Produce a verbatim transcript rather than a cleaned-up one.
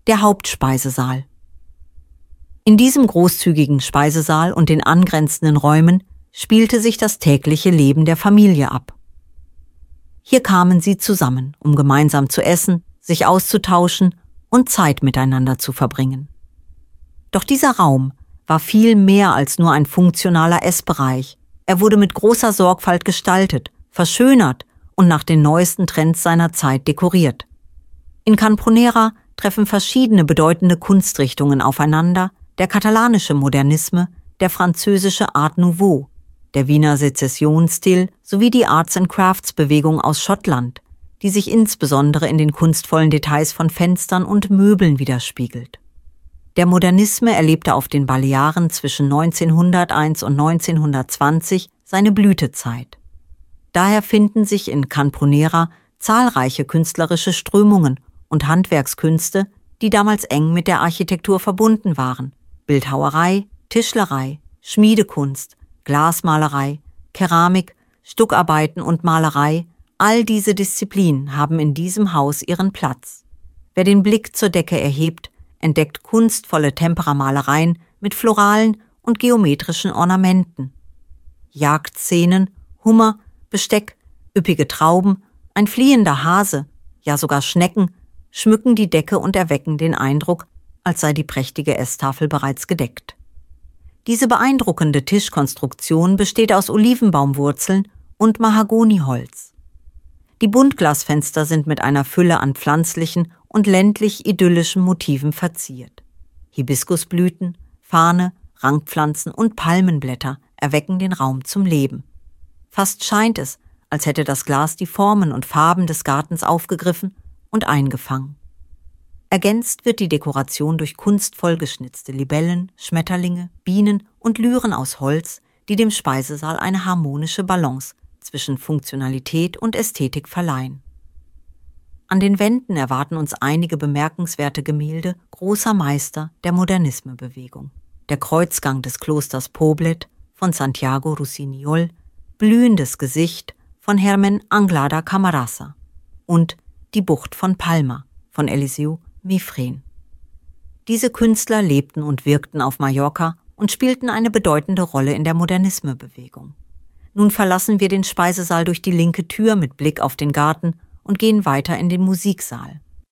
der Hauptspeisesaal. In diesem großzügigen Speisesaal und den angrenzenden Räumen spielte sich das tägliche Leben der Familie ab. Hier kamen sie zusammen, um gemeinsam zu essen, sich auszutauschen und Zeit miteinander zu verbringen. Doch dieser Raum war viel mehr als nur ein funktionaler Essbereich. Er wurde mit großer Sorgfalt gestaltet, verschönert und nach den neuesten Trends seiner Zeit dekoriert. In Canponera treffen verschiedene bedeutende Kunstrichtungen aufeinander, der katalanische Modernisme, der französische Art Nouveau, der Wiener Sezessionsstil sowie die Arts-and-Crafts-Bewegung aus Schottland, die sich insbesondere in den kunstvollen Details von Fenstern und Möbeln widerspiegelt. Der Modernisme erlebte auf den Balearen zwischen neunzehnhunderteins und neunzehnhundertzwanzig seine Blütezeit. Daher finden sich in Canponera zahlreiche künstlerische Strömungen und Handwerkskünste, die damals eng mit der Architektur verbunden waren: Bildhauerei, Tischlerei, Schmiedekunst, Glasmalerei, Keramik, Stuckarbeiten und Malerei. All diese Disziplinen haben in diesem Haus ihren Platz. Wer den Blick zur Decke erhebt, entdeckt kunstvolle Temperamalereien mit floralen und geometrischen Ornamenten. Jagdszenen, Hummer, Besteck, üppige Trauben, ein fliehender Hase, ja sogar Schnecken schmücken die Decke und erwecken den Eindruck, als sei die prächtige Esstafel bereits gedeckt. Diese beeindruckende Tischkonstruktion besteht aus Olivenbaumwurzeln und Mahagoniholz. Die Buntglasfenster sind mit einer Fülle an pflanzlichen und ländlich-idyllischen Motiven verziert. Hibiskusblüten, Farne, Rankpflanzen und Palmenblätter erwecken den Raum zum Leben. Fast scheint es, als hätte das Glas die Formen und Farben des Gartens aufgegriffen und eingefangen. Ergänzt wird die Dekoration durch kunstvoll geschnitzte Libellen, Schmetterlinge, Bienen und Lyren aus Holz, die dem Speisesaal eine harmonische Balance zwischen Funktionalität und Ästhetik verleihen. An den Wänden erwarten uns einige bemerkenswerte Gemälde großer Meister der Modernismebewegung. Der Kreuzgang des Klosters Poblet von Santiago Rusiñol, Blühendes Gesicht von Hermen Anglada Camarasa und Die Bucht von Palma von Eliseu Mifren. Diese Künstler lebten und wirkten auf Mallorca und spielten eine bedeutende Rolle in der Modernismebewegung. Nun verlassen wir den Speisesaal durch die linke Tür mit Blick auf den Garten und gehen weiter in den Musiksaal.